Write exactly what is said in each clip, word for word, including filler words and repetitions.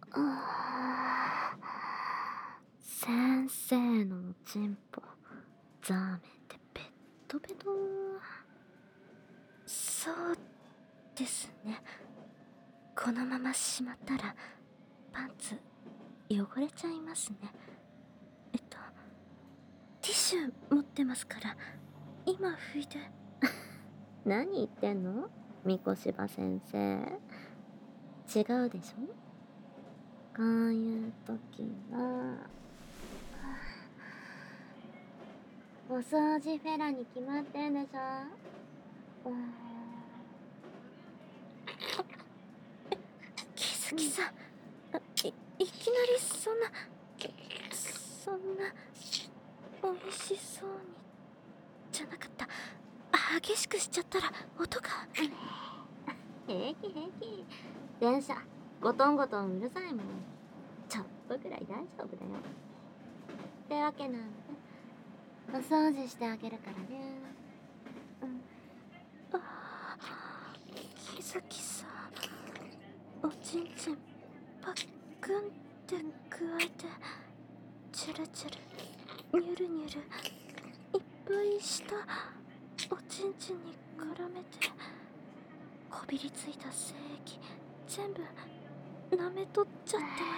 あー先生のチンポザーメンでペットペト。そうですね。このまましまったらパンツ汚れちゃいますね。えっとティッシュ持ってますから今拭いて。何言ってんの三越柴先生。違うでしょ。こういう時はお掃除フェラに決まってんでしょ。うん。キズキさん、あいいきなりそんなそんな美味しそうにじゃなかった。激しくしちゃったら音が。平気平気。電車ゴトンゴトンうるさいもん。ちょっとくらい大丈夫だよ。ってわけなんでお掃除してあげるからね。うん。あキズキさん、おちんちんパックンって加えてチュルチュルニュルニュルいっぱいしたおちんちんに絡めてこびりついた精液全部舐めとっちゃってます。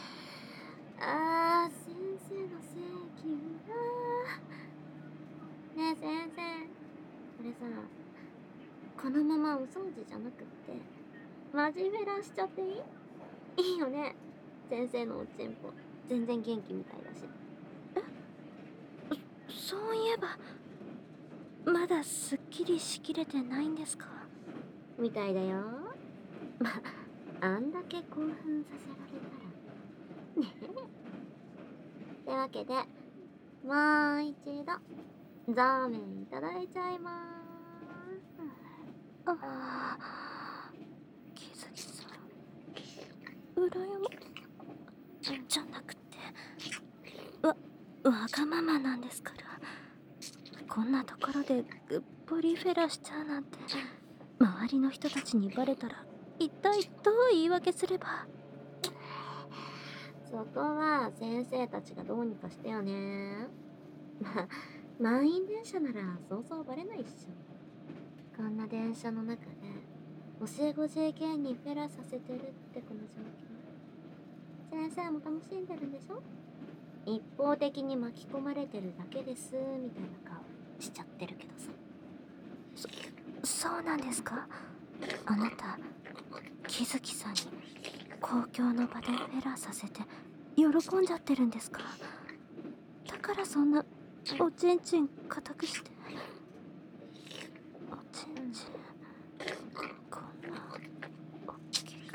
あー先生の精液はねえ先生、これさこのままお掃除じゃなくってマジフェラしちゃっていい？いいよね。先生のおちんぽ全然元気みたいだし。えそそういえばまだすっきりしきれてないんですか？みたいだよ。ま、あんだけ興奮させられたらねえ。ってわけでもう一度ザーメンいただいちゃいまーす。ああキズキさん羨まじゃなくてわわがままなんですから。こんなところでぐっぽりフェラしちゃうなんて周りの人たちにバレたら一体どう言い訳すれば。そこは先生たちがどうにかしてよね。まあ満員電車ならそうそうバレないっしょ。こんな電車の中で教え子 ジェーケー にフェラさせてるってこの状況、先生も楽しんでるんでしょ。一方的に巻き込まれてるだけですみたいな顔しちゃってるけどさ。そそうなんですか。あなたキズキさんに公共の場でフェラさせて喜んじゃってるんですか。だからそんなおちんちん固くしておちんちんこんなおっきく。い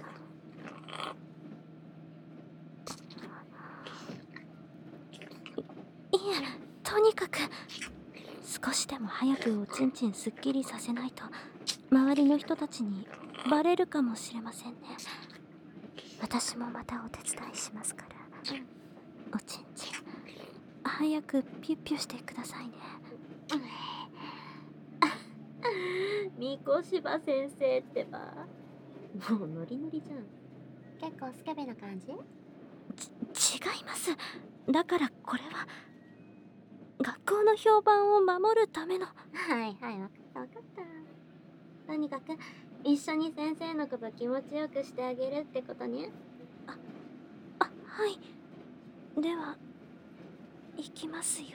いえとにかく少しでも早くおちんちんすっきりさせないと周りの人たちにバレるかもしれませんね。私もまたお手伝いしますから。おちんちん早くピュッピュしてくださいね。三越柴先生ってばもうノリノリじゃん。結構スケベな感じ？ち違います。だからこれは学校の評判を守るための。はいはい、わかったわかった。とにかく一緒に先生のこと気持ちよくしてあげるってことね。ああはいでは行きますよ。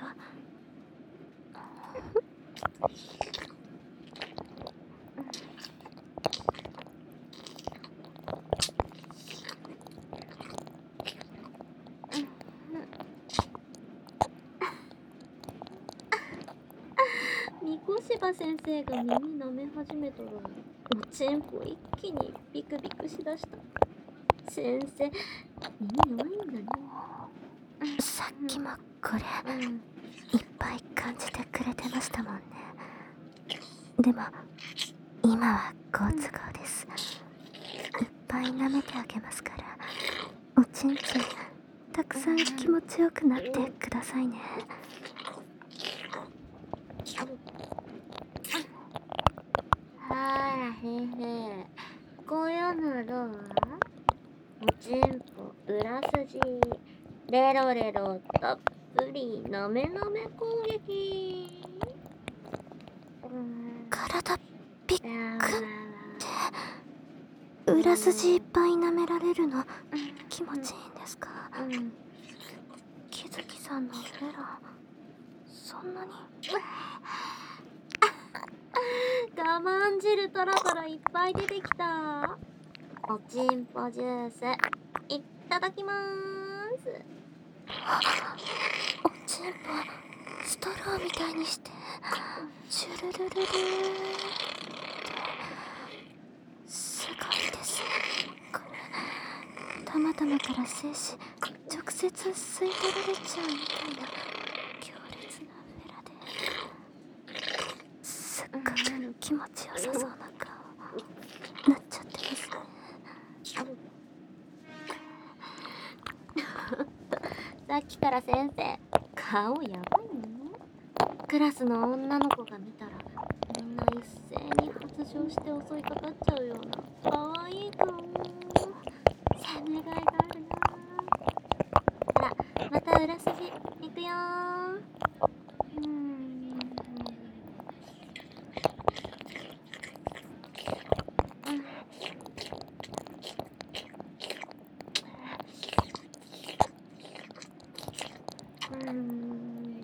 三越柴先生が耳舐め始めたらおちんぽ一気にビクビクしだした。先生耳弱いんだね。さっきもこれ、うん、いっぱい感じてくれてましたもんね。でも今は好都合です。いっぱい舐めてあげますからおちんちんたくさん気持ちよくなってくださいね。あらへへ、こういうのどう？ おちんぽ裏筋レロレロたっぷりなめなめ攻撃。 体びっくって裏筋いっぱい舐められるの気持ちいいんですか？木月さんのフェラそんなに我慢汁トロトロいっぱい出てきた。おちんぽジュースいただきまーす。 おちんぽストローみたいにしてシュルルルルーすごいですね。これ玉玉から精子直接吸い取られちゃうみたいな強烈なフェラですっごく気持ちよさそうな顔なっちゃってますね。 さっきから先生顔やばいの？クラスの女の子が見たらみんな一斉に発情して襲いかかっちゃうようなかわいい顔。攻めがいがあるな。ほらまた裏筋いくよー。うーんうーん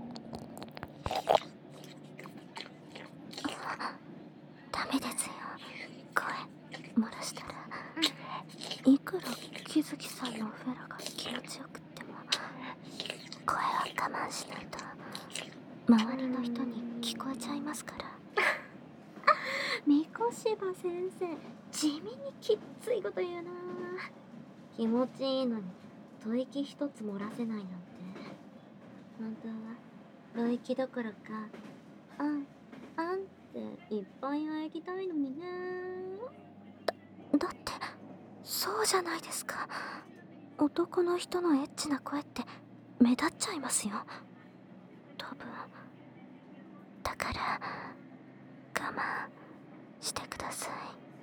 ダメですよ。声漏らしたらいくら木月さんのフェラが気持ちよくっても声は我慢しないと周りの人に聞こえちゃいますから。 三越柴先生地味にきっついこと言うな。気持ちいいのに吐息一つ漏らせないなんて本当は吐息どころかあんあんっていっぱい喘ぎたいのにね。 だってそうじゃないですか。男の人のエッチな声って目立っちゃいますよ多分。だから我慢してください。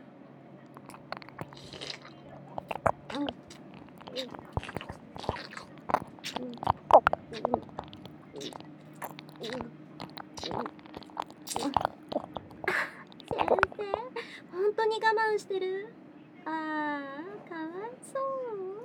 うん先生本当に我慢してる？ああかわいそう。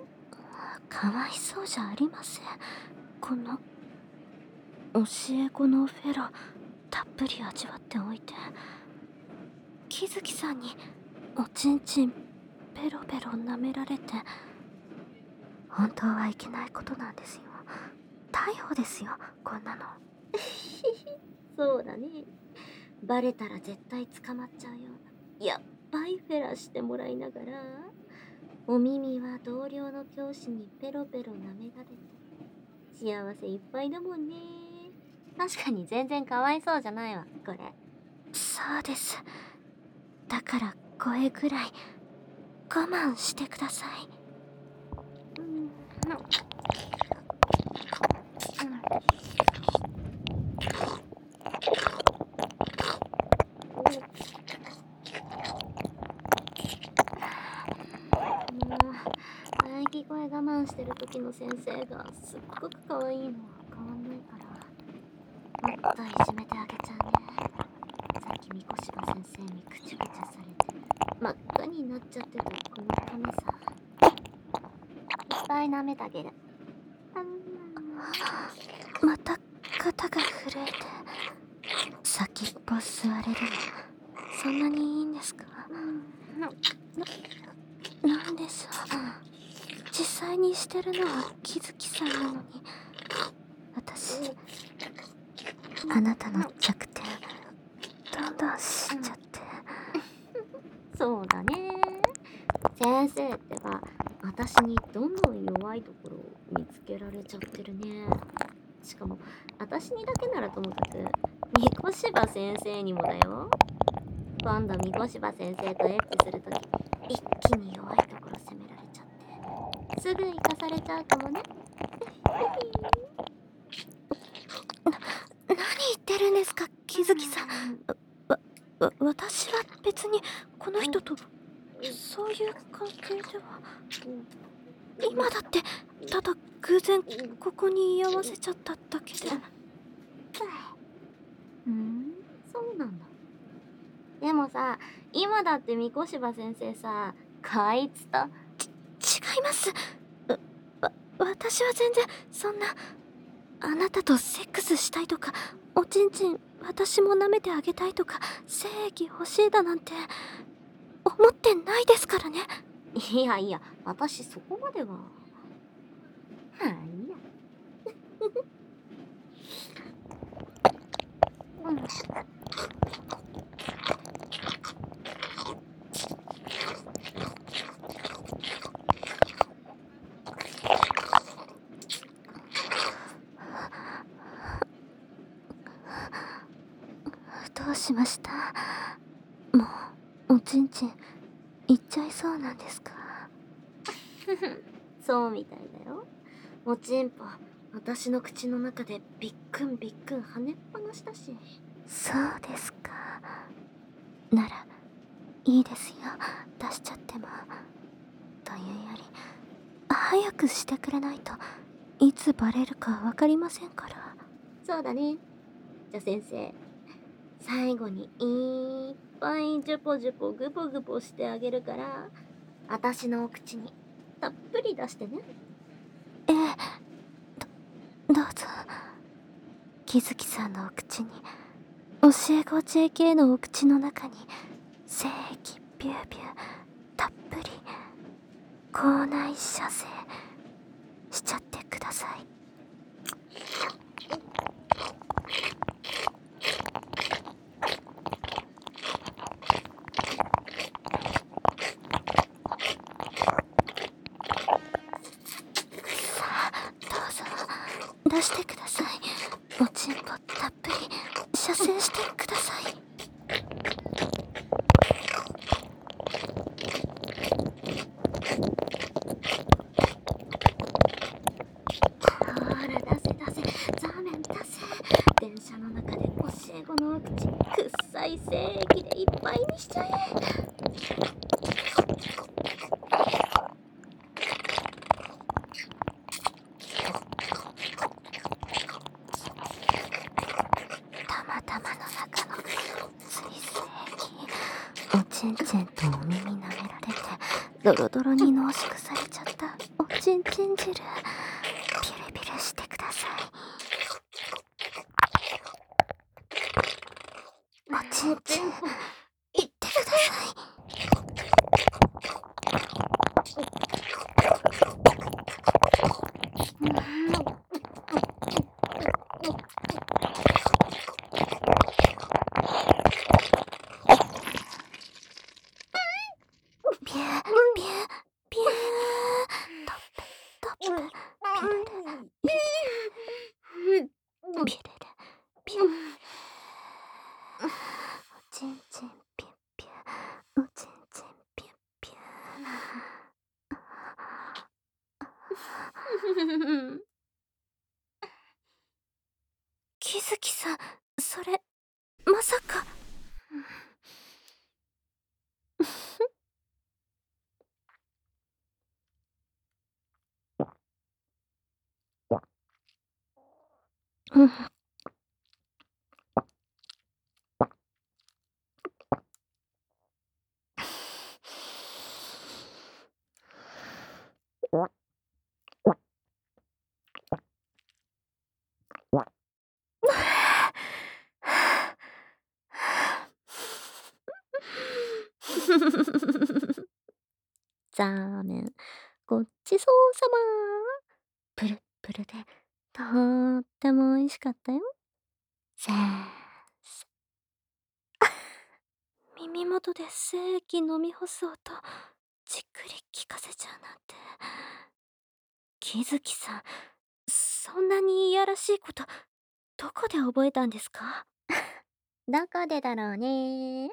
かわいそうじゃありません。この教え子のフェラたっぷり味わっておいて木月さんにおちんちんペロペロ舐められて本当はいけないことなんですよ。逮捕ですよこんなの。 そうだね。バレたら絶対捕まっちゃうようなやっばいフェラしてもらいながらお耳は同僚の教師にペロペロ舐められて幸せいっぱいだもんね。確かに全然かわいそうじゃないわこれ。 そうです。だから声ぐらい我慢してください。 うん喘ぎ声我慢してる時の先生がすっごく可愛いのは変わんないからもっといじめてあげちゃうね。さっき三越柴先生にくちゃくちゃされて真っ赤になっちゃってたこのためさいっぱい舐めてあげる。 また肩が震えて先っぽ吸われるのそんなにいいんですか？な、なんでしょう。実際にしてるのは木月さんなのに私あなたの弱点どんどん知っちゃってそうだね。先生ってば私にどんどん弱いところを見つけられちゃってるね。しかも私にだけならともかく三越柴先生にもだよ。今度三越柴先生とエッチするとき一気に弱いところ責められちゃってすぐ生かされちゃうかもね。 何言ってるんですか木月さん。わ、わ、私は別にこの人とそういう関係では。今だってただ偶然ここに居合わせちゃっただけで。 うん、そうなんだ。でもさ、今だって三越柴先生さ、あいつと。 違います。わ、私は全然そんな。あなたとセックスしたいとか、おちんちん私も舐めてあげたいとか、精液欲しいだなんて思ってないですからね。 いやいや、私そこまでは。はいや。うん。 どうしました？もうおちんちんいっちゃいそうなんですか？ そうみたいだよ。おちんぽ、私の口の中でびっくんびっくん跳ねっぱなしだし。 そうですか。ならいいですよ、出しちゃっても。というより早くしてくれないといつバレるかわかりませんから。 そうだね。じゃあ先生、最後にいっぱいジュポジュポグポグポしてあげるから、私のお口にたっぷり出してね。 ええ、どどうぞ。木月さんのお口に、教え子 ジェーケー のお口の中に精液ビュービューたっぷり口内射精しちゃってください。さあどうぞ出してください。おちんぽたっぷり射精してください。 ほら出せ出せ、ザーメン出せ。電車の中で教え子のお口くっさい精液でいっぱいにしちゃえ。 たまたまの中のつい精液、おちんちんとお耳舐められてドロドロに濃縮されちゃったおちんちん汁、ピュルピュルしてください。おちんちんいってください。ビュービュービュー、トップトップ、ピュルルビュルルビュルルビュー、おちんちんピュッピュー、おちんちんピュッピュー。木月さん、それまさか。うん。 ザーメン、ごちそうさま。プルップルで、とーっても美味しかったよ。せーす。 耳元で精液飲み干す音、じっくり聞かせちゃうなんて。木月さん、そんなにいやらしいこと、どこで覚えたんですか？ どこでだろうね。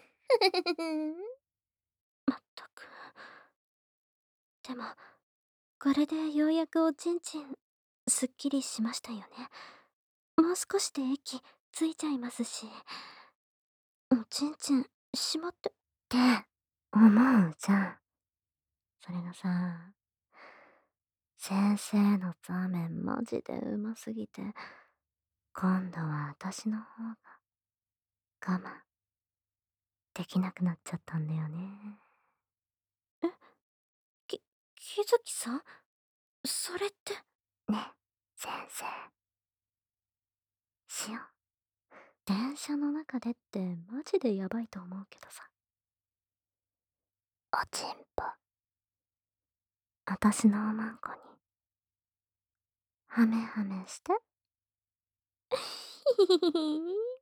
まったく。でも、これでようやくおちんちん、すっきりしましたよね。もう少しで液ついちゃいますし。おちんちん、しまって。 って、 思うじゃん。それがさ、先生のザーメンマジでうますぎて、今度は私の方が我慢できなくなっちゃったんだよね。 え、き、木月さん、それって。 ね、先生。しよう。電車の中でってマジでやばいと思うけどさ。おちんぽ。私のおまんこに。ハメハメして。 ヒヒヒヒ